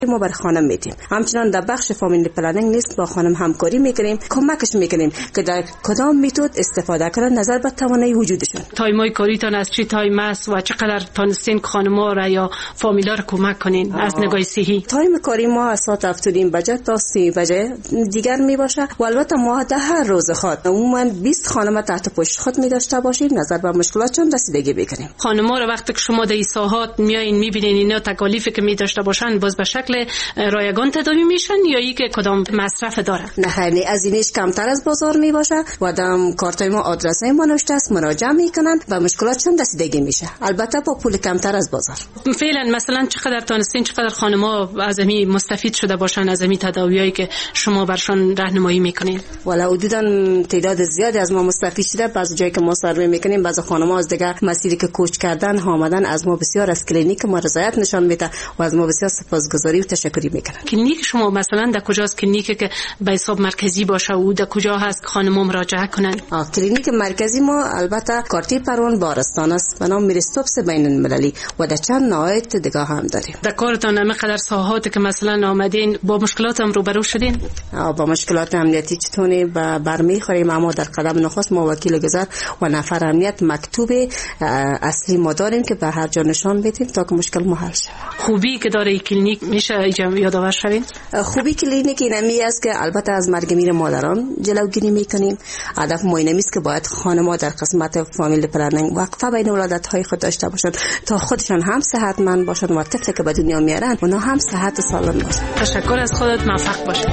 ما بر خانم میدیم. همچنان در بخش فامیلی پلنینگ نیست با خانم همکاری میکنیم، کمکش میکنیم که در کدام میتود استفاده کنن نظر به توانایی وجودشون. تایمای کاریتان از چی تایم است و چقدر تانستین خانم‌ها را یا فامیلا را کمک کنین از نگاه صحی؟ تایم کاری ما از ساعت 7:30 بجه تا 3 بجه دیگر می باشه و البته ما در هر روز خود عموما 20 خانم تحت پشت خود می داشته باشیم، نظر به مشکلاتشون رسیدگی بکنیم. خانم‌ها رو وقتی که شما در این ساحات میایین میبینین اینا تکالیفی که می داشته باشن باز به شکل رایگان تداوی میشن یا ای که کدام مصرف داره؟ نه از اینش کمتر از بازار می باشه و دم کارتای ما آدرسای ما نوشته است، مراجعه میکنن و مشکلاتشون رسیدگی میشه، البته با پول کمتر از بازار. فعلا مثلا چقدر تانستین چقدر خانم‌ها از امی مستفید شده باشن از امی تداویایی که شما برشان راهنمایی میکنین؟ والا حدودا تعداد زیادی از ما مستفید شده. بعضی جایی که ما سروی میکنیم بعضی خانم‌ها از دیگه مسیری که کوچ کردن آمدن از ما بسیار از کلینیک ما رضایت نشان میده و از ما بسیار سپاسگزاری و تشکری میکنن. کلینیک شما مثلا در کجاست؟ کلینیکی که به حساب مرکزی باشه و در کجا هست که خانم‌ها مراجعه کنن؟ کلینیک مرکزی ما البته کارتی پروان بارستان است به نام میرستوپس بین المللی و در چند نهایت دیگه هم داریم. در کارتان همینقدر ساحاتی که مثلا آمدین با مشکلات هم روبرو شدین؟ با مشکلات امنیتی چطوری برمیخوریم، اما در قدم نخست ما وکیل گذر و نفر امنیت مکتوب اصلی ما داریم که به هر جا نشان بدیم تا که مشکل حل شه. خوبی که داره کلینیک میشه یادآور شوین؟ خوبی کلینیک اینمی است که البته از مرگ میر مادران جلوگیری میکنیم. هدف ما این است که باید خانم‌ها در قسمت فامیلی پلنینگ وقفه بین ولادت‌های خود داشته باشند تا خودشان هم صحتمند باشند و طفلی که به دنیا میارن اونا هم صحت و سالم باشند. تشکر از خودت، موفق باش.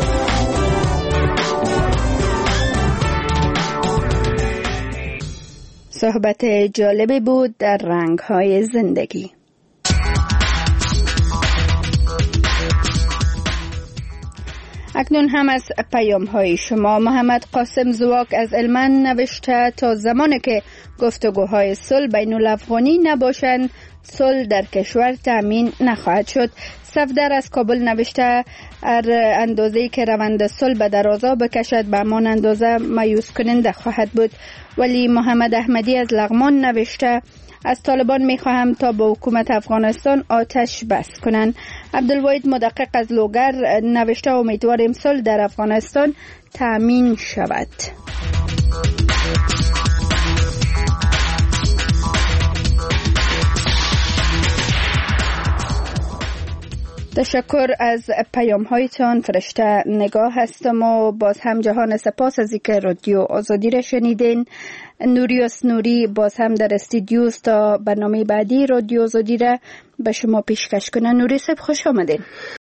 صحبت جالبی بود در رنگ‌های زندگی. اکنون هم از پیام‌های شما. محمد قاسم زواک از علمان نوشته تا زمانی که گفتگوهای صلح بین الافغانی نباشند صلح در کشور تامین نخواهد شد. صفدر از کابل نوشته هر اندازه‌ای که روند صلح به درازا بکشد به همان اندازه مایوس کننده خواهد بود. ولی محمد احمدی از لغمان نوشته از طالبان میخواهم تا به حکومت افغانستان آتش بس کنند. عبدالواحد مدقق از لوگر نوشته امیدواریم صلح در افغانستان تامین شود. تشکر از پیام هایتان. فرشته نگاه هستم و باز هم جهان سپاس از اینکه رادیو آزادی را شنیدین. نوریوس نوری باز هم در استودیو تا برنامه بعدی رادیو آزادی را به شما پیشکش کنه. نوری صاحب خوش آمدین.